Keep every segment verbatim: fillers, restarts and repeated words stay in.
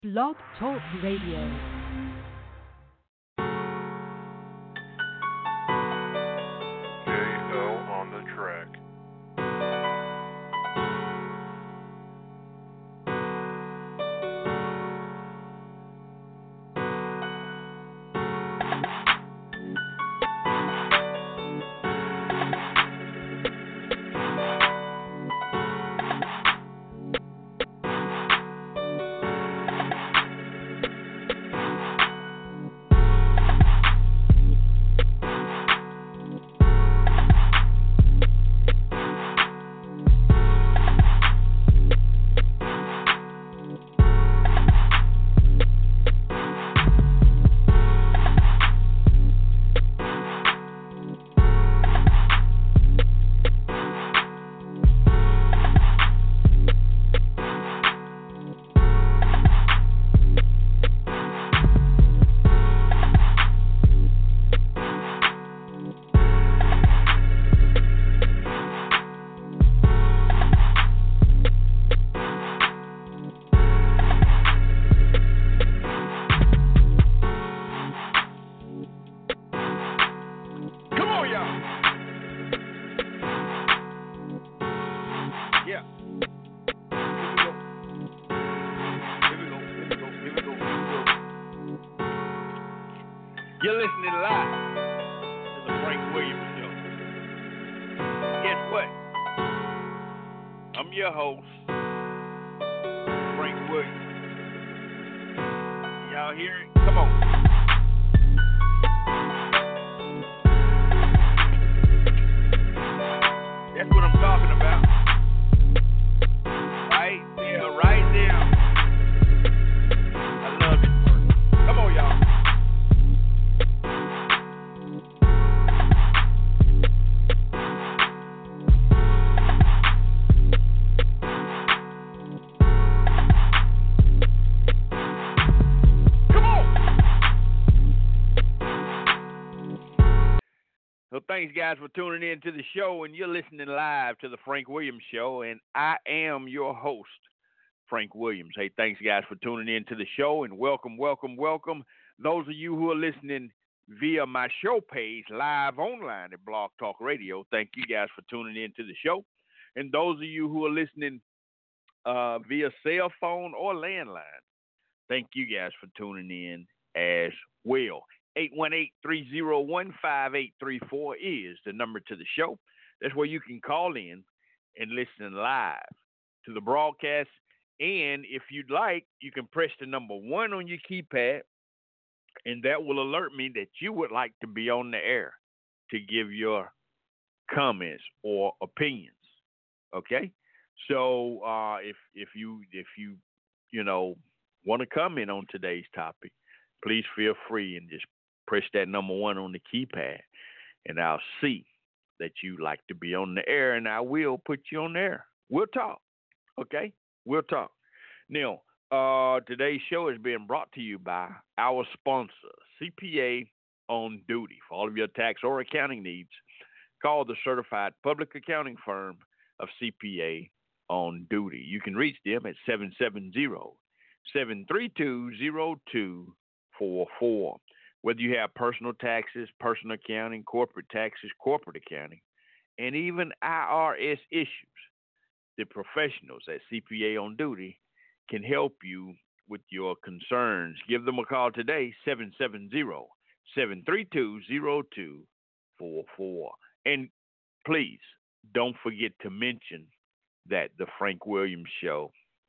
Blog Talk Radio. J O on the track. You're listening live to the Frank Williams Show. Guess what? I'm your host, Frank Williams. Y'all hear it? Come on. That's what I'm talking about. Right there, right there. I love this work. Come on, y'all. So thanks, guys, for tuning in to the show, and you're listening live to the Frank Williams Show, and I am your host, Frank Williams. Hey, thanks, guys, for tuning in to the show, and welcome, welcome, welcome. Those of you who are listening via my show page, live online at Blog Talk Radio, thank you, guys, for tuning in to the show. And those of you who are listening uh, via cell phone or landline, thank you, guys, for tuning in as well. eight one eight, three oh one, five eight three four is the number to the show. That's where you can call in and listen live to the broadcast. And if you'd like, you can press the number one on your keypad, and that will alert me that you would like to be on the air to give your comments or opinions. Okay? So uh, if if you if you you know want to comment on today's topic, please feel free and just press that number one on the keypad, and I'll see that you like to be on the air, and I will put you on the air. We'll talk, okay? We'll talk. Now, uh, today's show is being brought to you by our sponsor, C P A On Duty. For all of your tax or accounting needs, call the certified public accounting firm of C P A On Duty. You can reach them at seven seven zero, seven three two, zero two four four. Whether you have personal taxes, personal accounting, corporate taxes, corporate accounting, and even I R S issues, the professionals at C P A On Duty can help you with your concerns. Give them a call today, seven seven zero, seven three two, zero two four four. And please don't forget to mention that the Frank Williams Show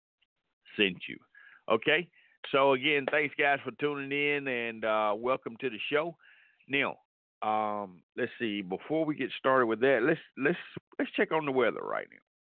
sent you. Okay? So, again, thanks, guys, for tuning in, and uh, welcome to the show. Now, um, let's see. Before we get started with that, let's let's let's check on the weather right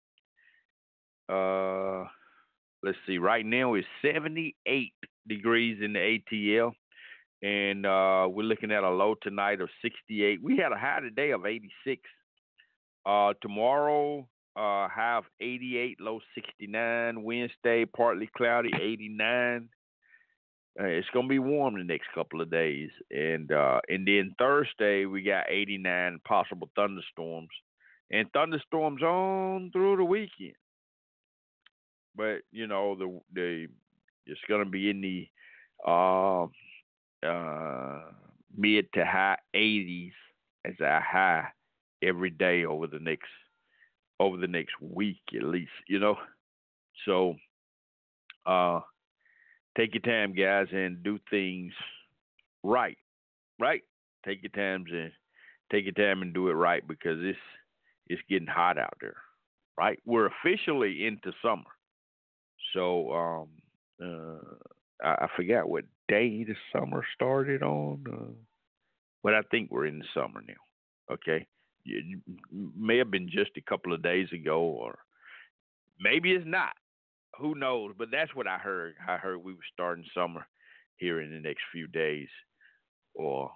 now. Uh, let's see. Right now it's seventy-eight degrees in the A T L, and uh, we're looking at a low tonight of sixty-eight. We had a high today of eighty-six. Uh, tomorrow, uh, high of eighty-eight, low sixty-nine. Wednesday, partly cloudy, eighty-nine. Uh, it's gonna be warm the next couple of days, and uh, and then Thursday we got eighty-nine, possible thunderstorms, and thunderstorms on through the weekend. But you know the the It's going to be in the uh, uh, mid to high eighties as our high every day over the next over the next week at least. You know, so uh, take your time, guys, and do things right. Right? Take your times and take your time and do it right because it's it's getting hot out there. Right? We're officially into summer. So um, uh, I, I forgot what day the summer started on, uh, but I think we're in the summer now. Okay, it may have been just a couple of days ago, or maybe it's not. Who knows? But that's what I heard. I heard we were starting summer here in the next few days, or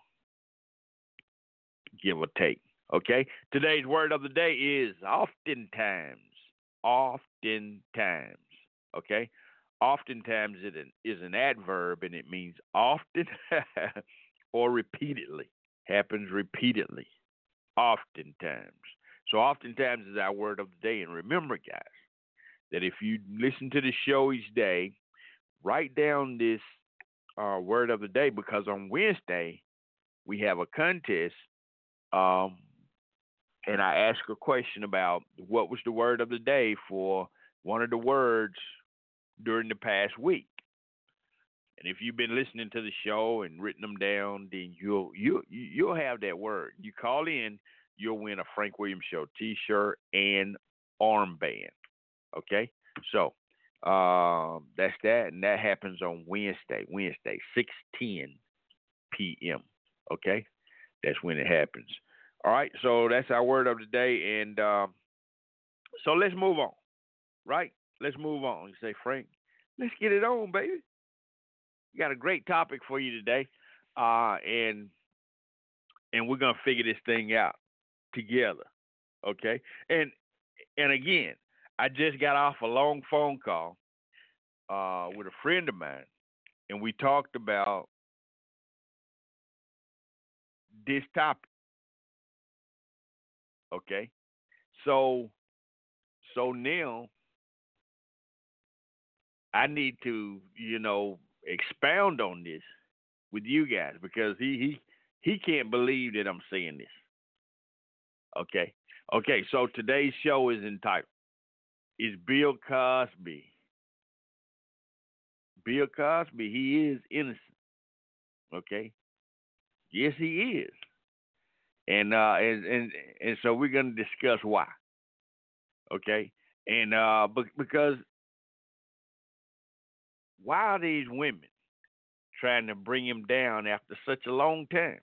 give or take. Okay. Today's word of the day is oftentimes. Oftentimes. Okay. Oftentimes it is an adverb and it means often or repeatedly. Happens repeatedly. Oftentimes. So oftentimes is our word of the day. And remember, guys, that if you listen to the show each day, write down this uh, word of the day because on Wednesday we have a contest, um, and I ask a question about what was the word of the day for one of the words during the past week. And if you've been listening to the show and written them down, then you'll you you'll have that word. You call in, you'll win a Frank Williams Show T-shirt and armband. Okay, so uh, that's that, and that happens on Wednesday. Wednesday, six ten p.m. Okay, that's when it happens. All right, so that's our word of the day, and uh, so let's move on. Right, let's move on. You say, Frank, let's get it on, baby. We got a great topic for you today, uh, and and we're gonna figure this thing out together. Okay, and and again, I just got off a long phone call uh, with a friend of mine, and we talked about this topic. Okay, so so now I need to, you know, expound on this with you guys because he he he can't believe that I'm saying this. Okay, okay. So today's show is entitled "Is Bill Cosby?" Bill Cosby, he is innocent. Okay, yes, he is, and uh, and and and so we're gonna discuss why. Okay, and uh, because why are these women trying to bring him down after such a long time?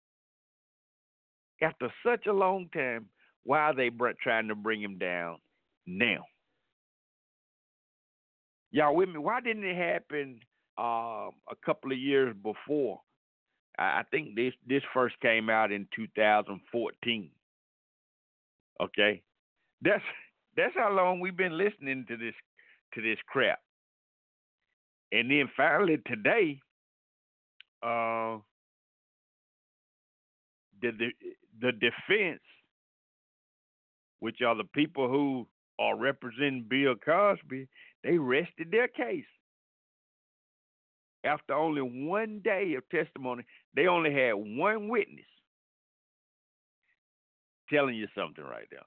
After such a long time, why are they br- trying to bring him down now? Y'all with me? Why didn't it happen uh, a couple of years before? I, I think this this first came out in two thousand fourteen. Okay, that's that's how long we've been listening to this to this crap. And then finally today, uh, the, the the defense, which are the people who are representing Bill Cosby, they rested their case. After only one day of testimony, they only had one witness telling you something right now.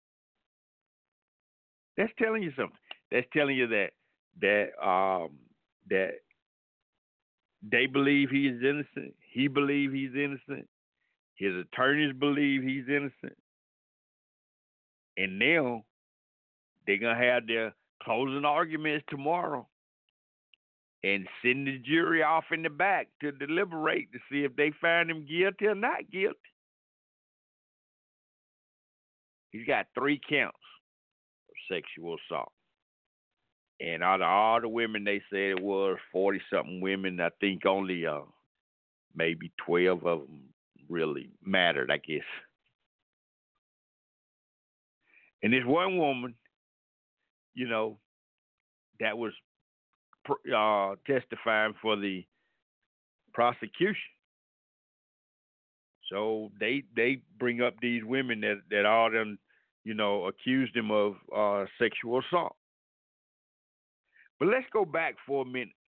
That's telling you something. That's telling you that that um, that they believe he is innocent. He believes he's innocent. His attorneys believe he's innocent. And now they're going to have their closing arguments tomorrow and send the jury off in the back to deliberate to see if they find him guilty or not guilty. He's got three counts of sexual assault. And out of all the women, they said it was forty-something women. I think only uh, maybe twelve of them really mattered, I guess. And this one woman, you know, that was uh, testifying for the prosecution. So they they bring up these women that, that all them, you know, accused him of uh, sexual assault. But let's go back for a minute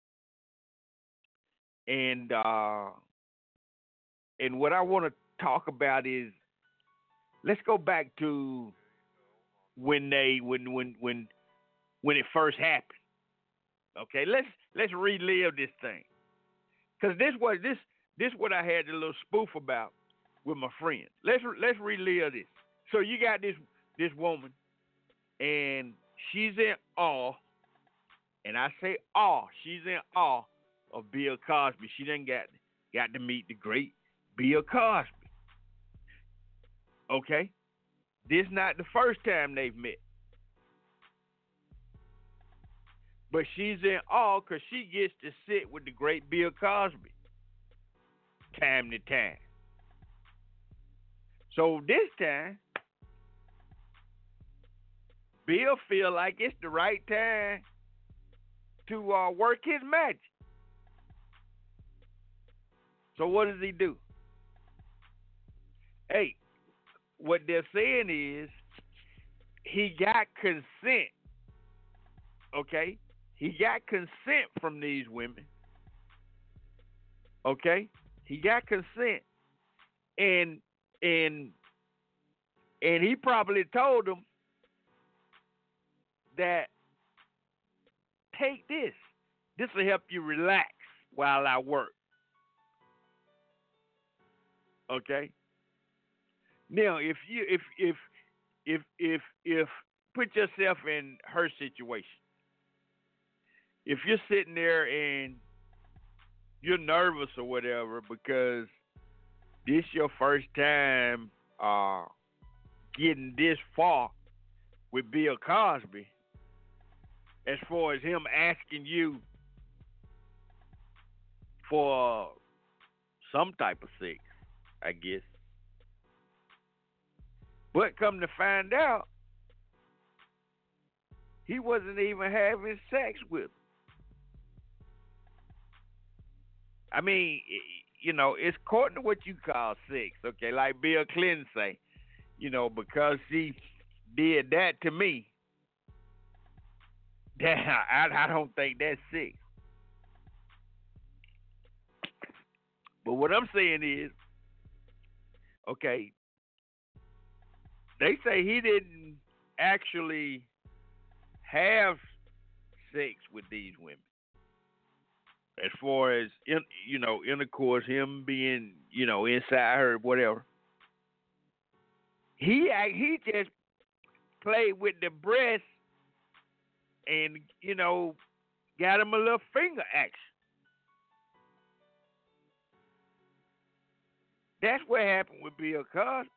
And uh, and what I want to talk about is let's go back to when they when when when when it first happened. Okay, let's let's relive this thing because this was this this what I had a little spoof about with my friend. Let's let's relive this. So you got this this woman, and she's in awe, and I say awe. She's in awe of Bill Cosby. She done got got to meet the great Bill Cosby. Okay, this not the first time they've met. But she's in awe because she gets to sit with the great Bill Cosby time to time. So this time, Bill feel like it's the right time to uh, work his magic. So what does he do? Hey, what they're saying is he got consent, okay? He got consent from these women. Okay? He got consent. And and and he probably told them that take this. This will help you relax while I work. Okay? Now if you if if if if if put yourself in her situation. If you're sitting there and you're nervous or whatever because this your first time uh, getting this far with Bill Cosby, as far as him asking you for some type of sex, I guess. But come to find out, he wasn't even having sex with her. I mean, you know, it's according to what you call sex, okay? Like Bill Clinton say, you know, because she did that to me, that, I, I don't think that's sex. But what I'm saying is, okay, they say he didn't actually have sex with these women. As far as, in, you know, intercourse, him being, you know, inside her, whatever. He he just played with the breast and, you know, got him a little finger action. That's what happened with Bill Cosby.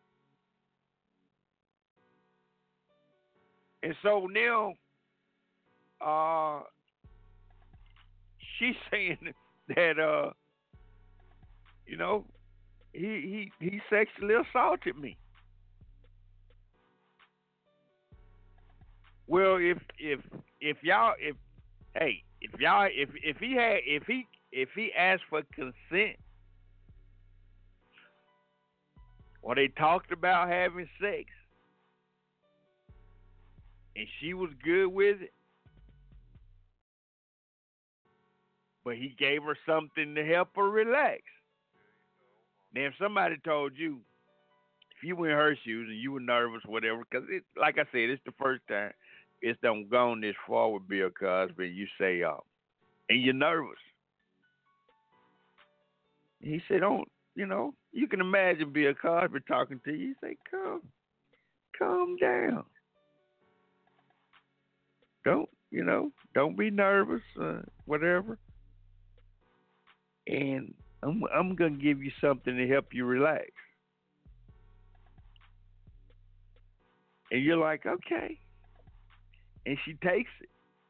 And so now, uh, she's saying that, uh, you know, he he he sexually assaulted me. Well, if if if y'all if hey if y'all if if he had if he if he asked for consent or they talked about having sex and she was good with it, but he gave her something to help her relax. Now, if somebody told you, if you were in her shoes and you were nervous, whatever, because it, like I said, it's the first time it's done gone this far with Bill Cosby, you say, uh, and you're nervous. He said, don't, you know, you can imagine Bill Cosby talking to you. He say, calm, calm down. Don't, you know, don't be nervous, uh, whatever. And I'm, I'm going to give you something to help you relax. And you're like, okay. And she takes it.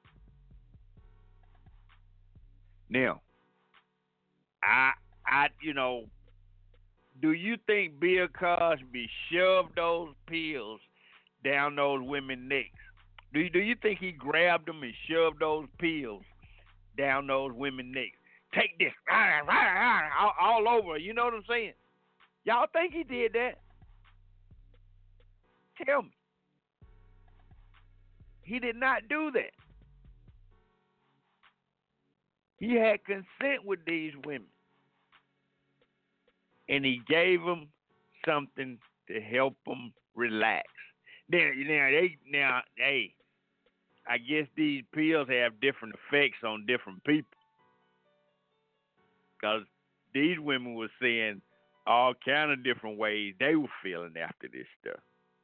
Now, I, I, you know, do you think Bill Cosby shoved those pills down those women's necks? Do you, do you think he grabbed them and shoved those pills down those women's necks? Take this, all, all over. You know what I'm saying? Y'all think he did that? Tell me. He did not do that. He had consent with these women, and he gave them something to help them relax. Now, now they now hey, I guess these pills have different effects on different people, because these women were saying all kind of different ways they were feeling after this stuff.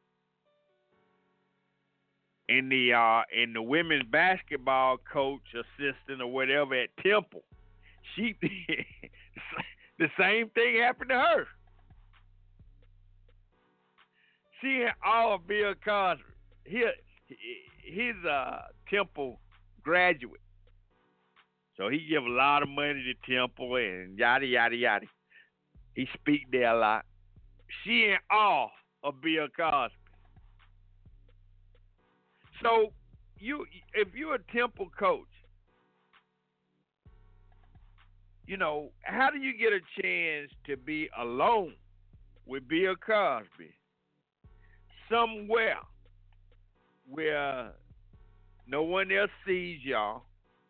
And the uh, and the women's basketball coach, assistant, or whatever at Temple, she the same thing happened to her. She and all of Bill Cosby. He, he's a Temple graduate, so he give a lot of money to Temple and yada yada yada. He speak there a lot. She in awe of Bill Cosby. So you, if you're a Temple coach, you know, how do you get a chance to be alone with Bill Cosby somewhere where no one else sees y'all,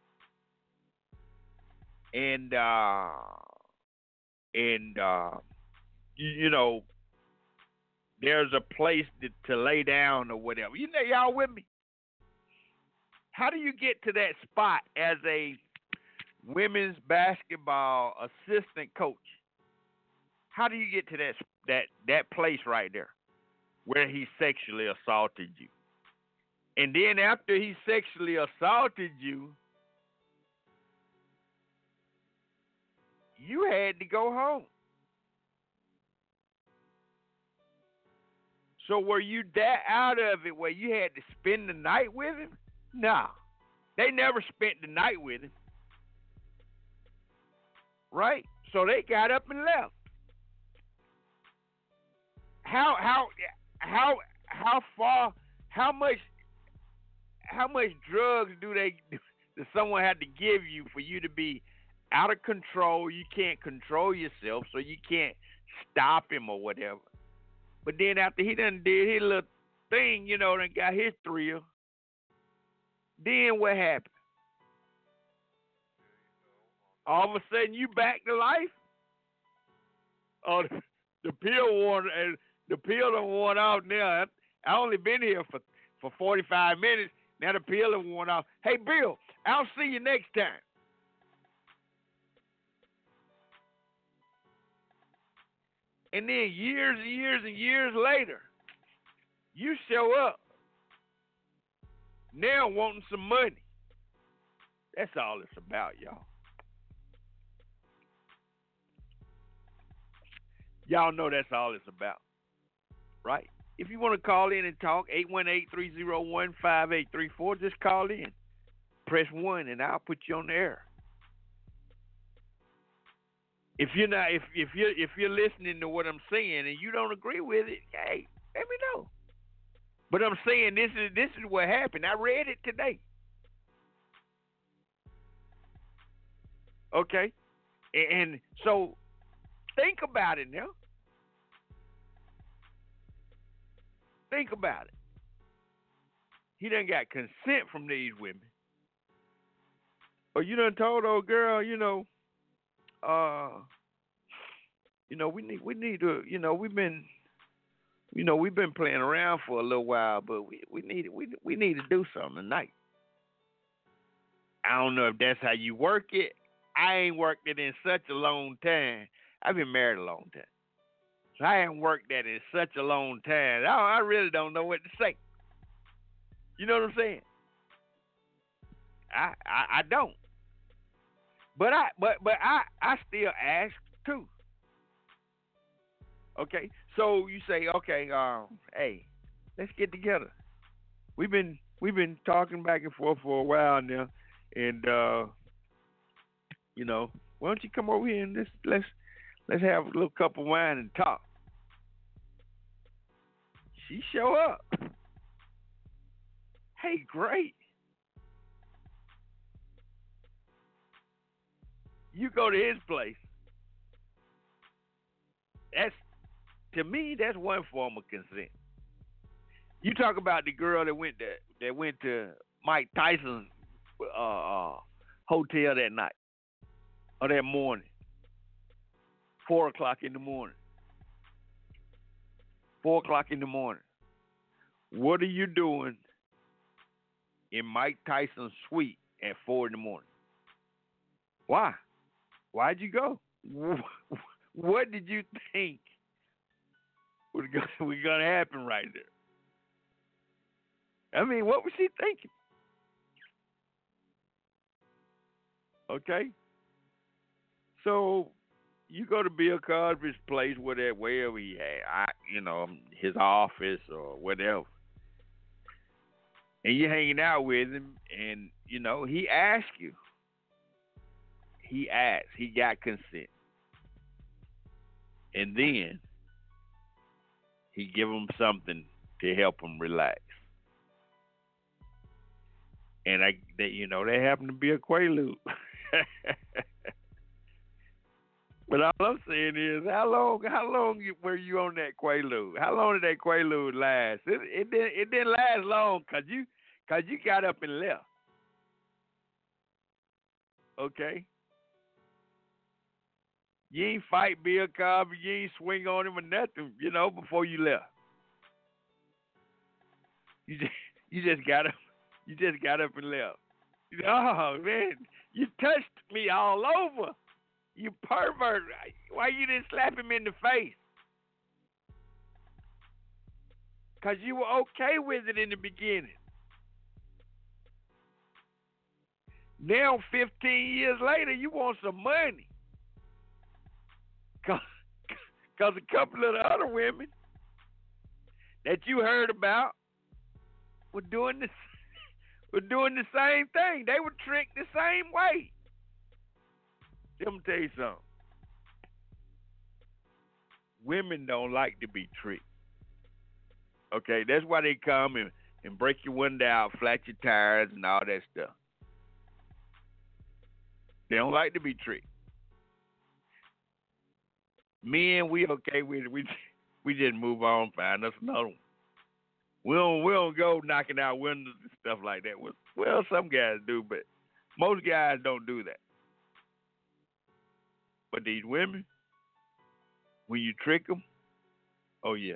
and uh, and uh, you, you know, there's a place to, to lay down or whatever. You know, y'all with me? How do you get to that spot as a women's basketball assistant coach? How do you get to that that that place right there where he sexually assaulted you? And then after he sexually assaulted you, you had to go home. So were you that out of it where you had to spend the night with him? No. They never spent the night with him. Right? So they got up and left. How how how how far how much how much drugs do they does someone have to give you for you to be out of control? You can't control yourself, so you can't stop him or whatever. But then after he done did his little thing, you know, done got his thrill, then what happened? All of a sudden you back to life? Oh, the, the pill worn and the pill done worn off now. I only been here for, for forty-five minutes. Now the pill done worn off. Hey, Bill, I'll see you next time. And then years and years and years later, you show up now wanting some money. That's all it's about, y'all. Y'all know that's all it's about, right? If you want to call in and talk, eight one eight, three oh one, five eight three four, just call in. Press one, and I'll put you on the air. If you're not, if if you're if you're listening to what I'm saying and you don't agree with it, hey, let me know. But I'm saying this is this is what happened. I read it today. Okay, and, and so think about it now. Think about it. He done got consent from these women. Or you done told old girl, you know, uh, you know, we need we need to, you know, we've been, you know, we've been playing around for a little while, but we we need we we need to do something tonight. I don't know if that's how you work it. I ain't worked it in such a long time. I've been married a long time. So I haven't worked that in such a long time. I, I really don't know what to say. You know what I'm saying? I, I I don't. But I but but I, I still ask too. Okay? So you say, okay, um, hey, let's get together. We've been we've been talking back and forth for a while now, and uh, you know, why don't you come over here and let's let's let's have a little cup of wine and talk. She show up. Hey, great. You go to his place. That's, to me, that's one form of consent. You talk about the girl that went to that went to Mike Tyson's uh, uh, hotel that night. of that morning, four o'clock in the morning, four o'clock in the morning. What are you doing in Mike Tyson's suite at four in the morning? Why? Why'd you go? What did you think was going to happen right there? I mean, what was she thinking? Okay? So you go to Bill Cosby's place, whatever, wherever he had, I, you know, his office or whatever, and you're hanging out with him, and, you know, he asks you. He asked. He got consent. And then he give him something to help him relax. And I, they, you know, they happen to be a Quaalude. But all I'm saying is, how long, how long were you on that Quaalude? How long did that Quaalude last? It, it didn't, it didn't last long, cause you, cause you got up and left. Okay. You ain't fight Bill Cosby. You ain't swing on him or nothing, you know, before you left. You just, you just got up. You just got up and left. Oh, man, you touched me all over. You pervert. Why you didn't slap him in the face? Because you were okay with it in the beginning. Now, fifteen years later, you want some money. Because a couple of the other women that you heard about were doing this, were doing the same thing. They were tricked the same way. Let me tell you something. Women don't like to be tricked. Okay, that's why they come and, and break your window out, flat your tires, and all that stuff. They don't like to be tricked. Men, we okay with it. We we just move on, find us another one. We don't we don't go knocking out windows and stuff like that. Well, some guys do, but most guys don't do that. But these women, when you trick them, oh yeah,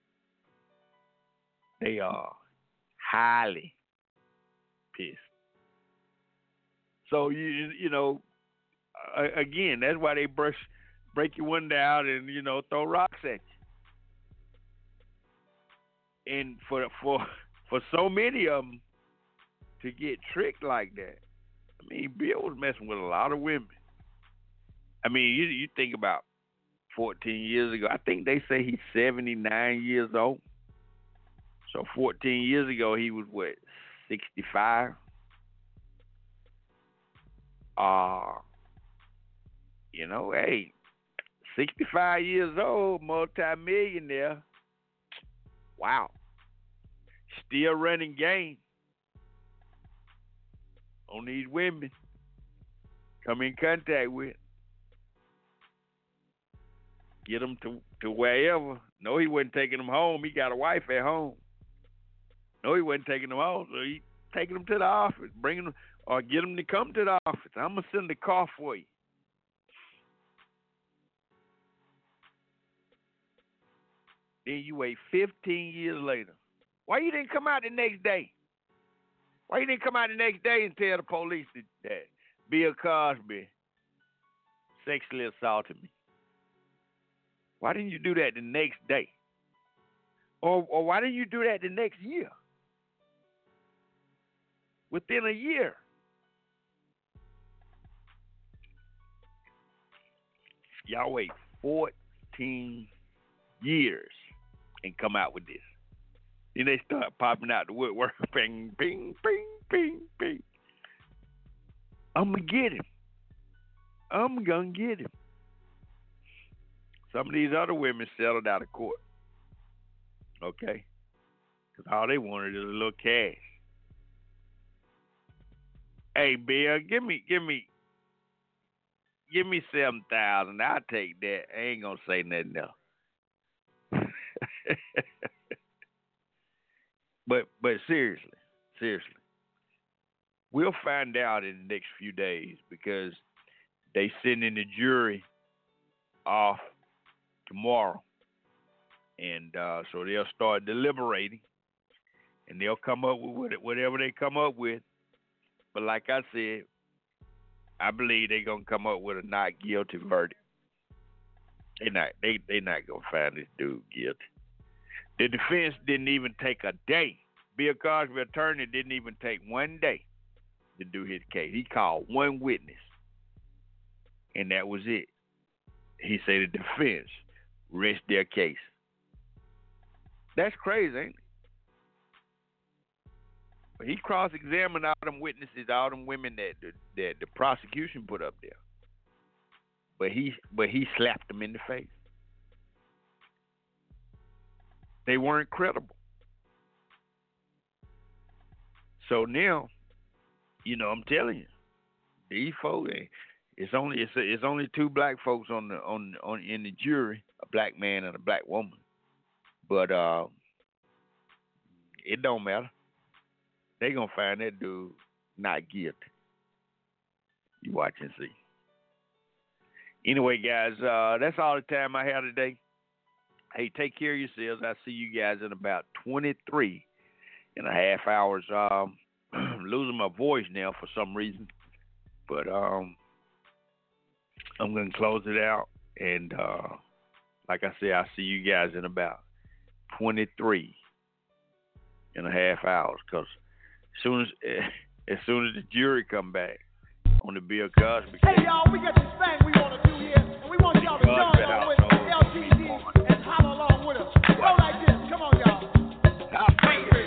they are highly pissed. So you you know, uh, again, that's why they brush. Break your window out and, you know, throw rocks at you. And for for for so many of them to get tricked like that, I mean, Bill was messing with a lot of women. I mean, you you think about fourteen years ago. I think they say he's seventy-nine years old. So fourteen years ago, he was what, sixty-five? Uh, you know, hey. sixty-five years old, multi-millionaire. Wow. Still running game on these women. Come in contact with. Get them to, to wherever. No, he wasn't taking them home. He got a wife at home. No, he wasn't taking them home. So he taking them to the office, bringing them, or get them to come to the office. I'm going to send a car for you. Then you wait fifteen years later. Why you didn't come out the next day? Why you didn't come out the next day and tell the police that, that Bill Cosby sexually assaulted me? Why didn't you do that the next day? Or, or why didn't you do that the next year? Within a year. Y'all wait fourteen years and come out with this. Then they start popping out the woodwork. Bing, bing, bing, bing, bing. I'm going to get him. I'm going to get him. Some of these other women settled out of court. Okay? Because all they wanted is a little cash. Hey, Bill, give me, give me, give me seven thousand. I'll take that. I ain't going to say nothing else. but but seriously, seriously, we'll find out in the next few days because they sending the jury off tomorrow. And uh, so they'll start deliberating, and they'll come up with whatever they come up with. But like I said, I believe they're gonna come up with a not guilty verdict. They not they they not gonna find this dude guilty. The defense didn't even take a day. Bill Cosby attorney didn't even take one day to do his case. He called one witness, and that was it. He said the defense rests their case. That's crazy, ain't it? But he cross-examined all them witnesses, all them women that the, that the prosecution put up there. But he, but he slapped them in the face. They weren't credible. So now, you know, I'm telling you, these folks, it's only it's it's only two black folks on the on on in the jury, a black man and a black woman. But uh, it don't matter. They gonna find that dude not guilty. You watch and see. Anyway, guys, uh, that's all the time I have today. Hey, take care of yourselves. I'll see you guys in about twenty-three and a half hours. Um, losing my voice now for some reason, but um, I'm gonna close it out. And uh, like I said, I'll see you guys in about twenty-three and a half hours. Cause as soon as as soon as the jury come back on the Bill Cosby case. Hey y'all, we got this thing we want to do here, and we want y'all to join us with L T D and holler along with us. Go like this, come on y'all. I'll sing it.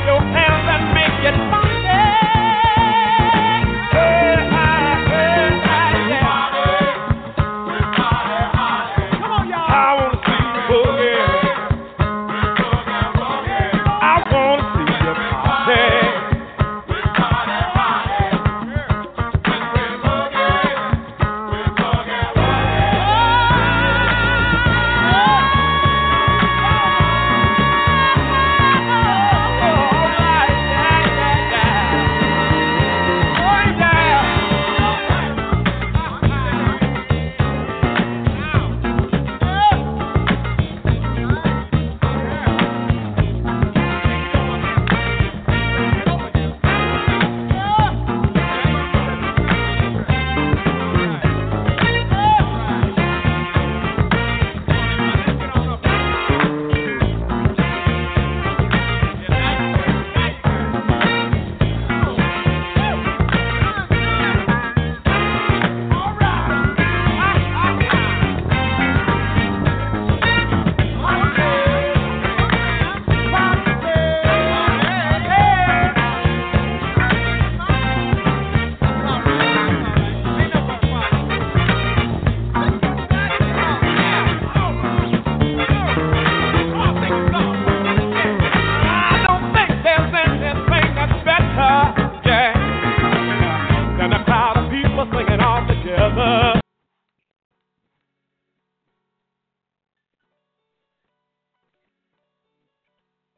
Hey, mother.